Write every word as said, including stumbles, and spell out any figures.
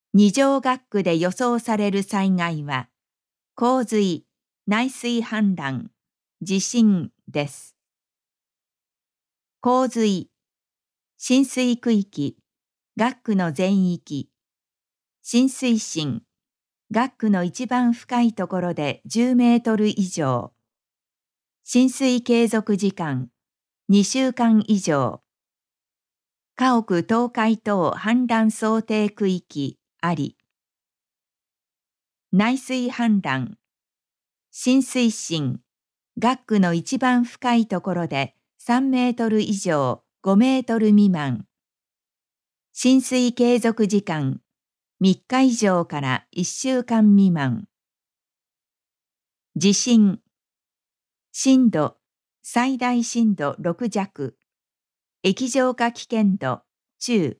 二条学区で予想される災害は、洪水、内水氾濫、地震です。洪水、浸水区域、学区の全域、浸水深、学区の一番深いところでじゅうメートル以上、浸水継続時間、にしゅうかん以上、家屋倒壊等氾濫想定区域あり、内水氾濫、浸水深、学区の一番深いところでさんメートル以上ごメートル未満、浸水継続時間みっか以上からいっしゅうかん未満、地震、震度、最大震度ろく弱、液状化危険度中、